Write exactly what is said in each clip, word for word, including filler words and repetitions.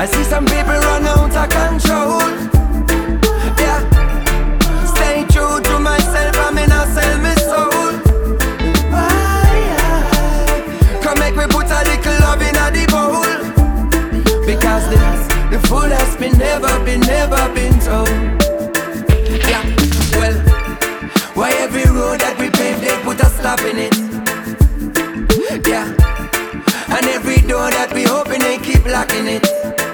I see some people run out of control. Yeah, stay true to myself, I mean I sell my soul. Come make me put a little love in a the bowl, because the, the fool has been never been, never been told. Yeah, well, why every road that we pave they put a stop in it? Yeah, and every door that we open they keep locking it.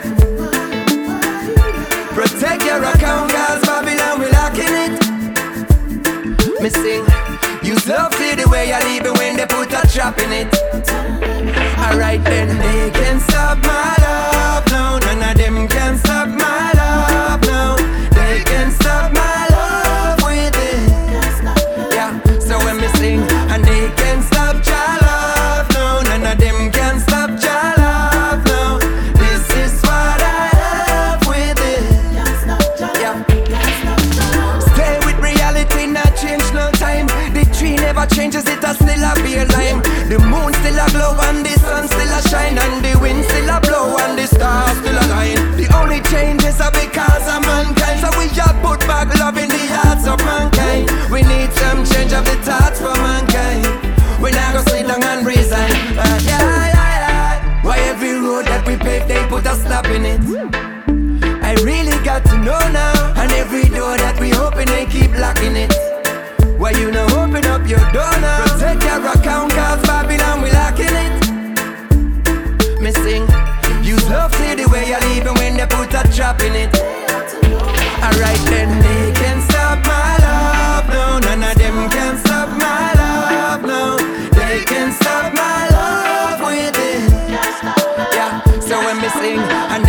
Protect your account, cause Babylon we locking it. Me sing, use love to the way you leave it when they put a trap in it. Alright then, they can stop my love now. None of them can stop my love now. They can stop my love with it. Yeah, so when me sing, and they can stop your love now. None of them can stop your love now. This is what I have with it. Yeah, stay with reality, not change no time. The tree never changes, it a still a be a lime. The moon still a glow and the sun still a shine, and the wind still a blow and the stars still a line. The only changes are because of mankind, so we all put back love in the hearts of mankind. We need some change of the thoughts for mankind. We not go sit down and resign. uh, yeah, yeah, yeah. Why every road that we pave they put a stop in it? I really got to know now. And every door that we open they keep locking it. Why you not open up your door now? Protect your account, cause Babylon we locking it. Me sing, use love to the way you leave it when they put a trap in it. Alright then, they can stop my love now. None of them can stop my love now. They can stop my love with it. Yeah, so when me sing, and